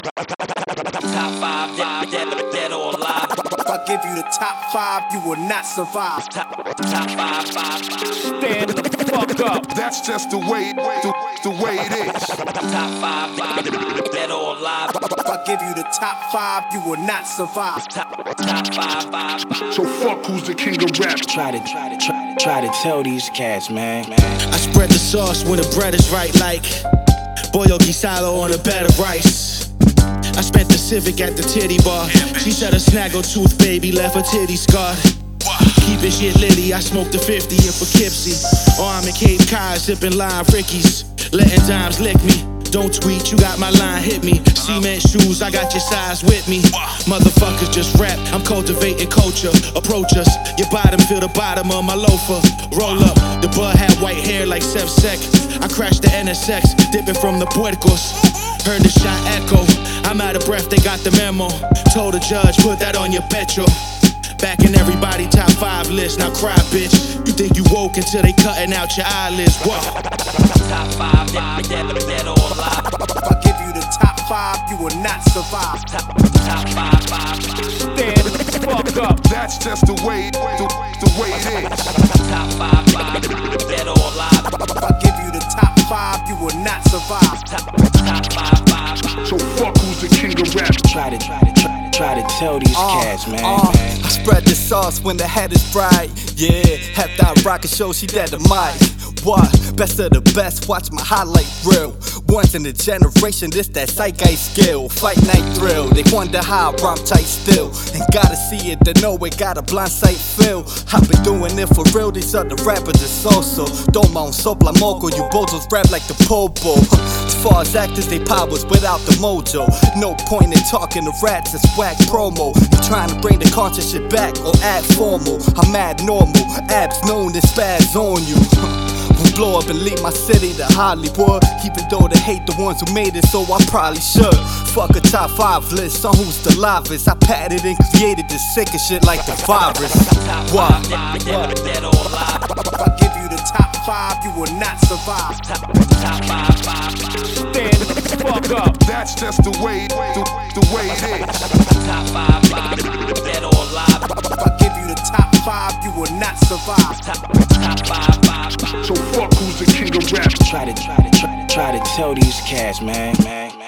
Top 5, dead or alive. If I give you the top 5, you will not survive. Top 5. Stand the fuck up. That's just the way it is. Top 5, dead or alive. If I give you the top 5, you will not survive. Top 5. So fuck who's the king of rap. Try to tell these cats, man. I spread the sauce when the bread is right, like Pollo guisado on a bed of rice. I spent the Civic at the titty bar. She said a snaggletooth baby left her titty scarred. Keeping shit litty, I smoked a 50 in Poughkeepsie. Or I'm in Cape Cod sipping lime Rickies. Letting dimes lick me. Don't tweet, you got my line, hit me. Cement shoes, I got your size with me. Motherfuckers just rap, I'm cultivating culture. Approach us, your bottom feel the bottom of my loafer. Roll up, the bud had white hair like Sef Sec. I crashed the NSX, dipping from the Puercos. Heard the shot echo, I'm out of breath, they got the memo. Told the judge, put that on your petrol. Back in everybody top 5 list, now cry bitch. You think you woke until they cutting out your eyelids, what? Top 5, dead or alive. If I give you the top 5, you will not survive. Top 5. Stand the fuck up. That's just the way it is. Top 5, dead or alive. If I give you the top 5, you will not survive. Top 5. So fuck who's the king of rap. Try to tell these cats, man. I spread the sauce when the head is bright. Yeah, have that rocket show, she dead to mic. What? Best of the best, watch my highlight reel. Once in a generation, this that zeitgeist skill. Fight night thrill, they wonder how I rhyme tight still. And gotta see it to know it, got a blind sight feel. I've been doing it for real, these other rappers is so-so. Toma un sopla moco, you bozos rap like the popo. As far as actors, they powers without the mojo. No point in talking to rats, it's whack promo. You trying to bring the conscious shit back or act formal. I'm mad normal, abs known to spaz on you. Will blow up and leave my city to Hollywood. Even though they hate the ones who made it, so I probably should. Fuck a top 5 list on who's the livest. I patented and created this sickest shit like the virus. What? Dead or alive. If I give you the top 5, you will not survive. Top 5. Stand the fuck up. That's just the way it is. Top 5, dead or alive. If I give you the top 5, you will not survive. Top 5. So fuck who's the king of rap. Try to tell these cats, man.